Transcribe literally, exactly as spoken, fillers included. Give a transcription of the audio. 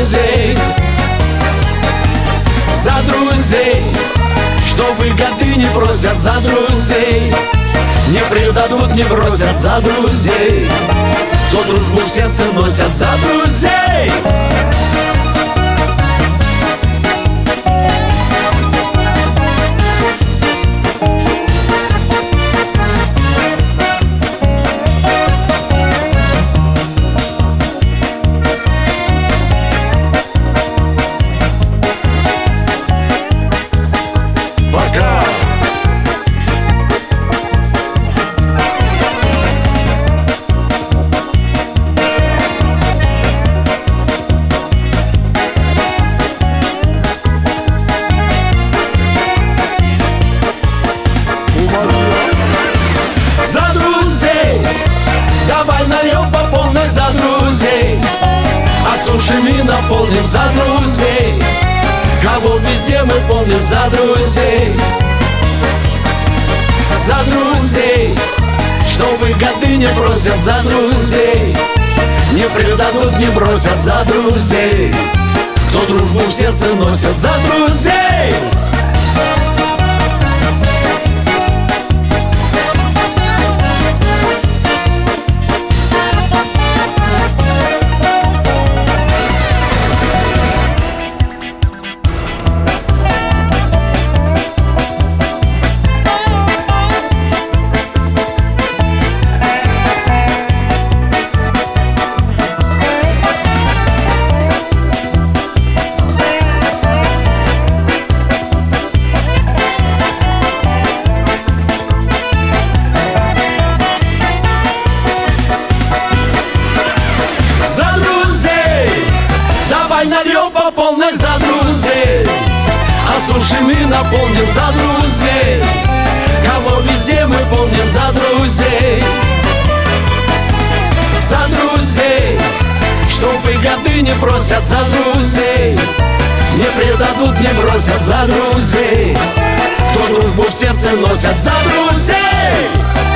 друзей, за друзей, что выгоды не просят, за друзей, не предадут, не бросят, за друзей, кто дружбу в сердце носят, за друзей. Пока! За друзей, давай нальем по полной, за друзей, осушим и наполним, за друзей, кого везде мы помним, за друзей, за друзей, что выгоды не просят, за друзей, не предадут, не бросят, за друзей, кто дружбу в сердце носит, за друзей. За друзей, давай нальем по полной, за друзей, осушим и наполним, за друзей, кого везде мы помним, за друзей, за друзей, что выгоды не просят, за друзей, не предадут, не бросят, за друзей, кто дружбу в сердце носят, за друзей.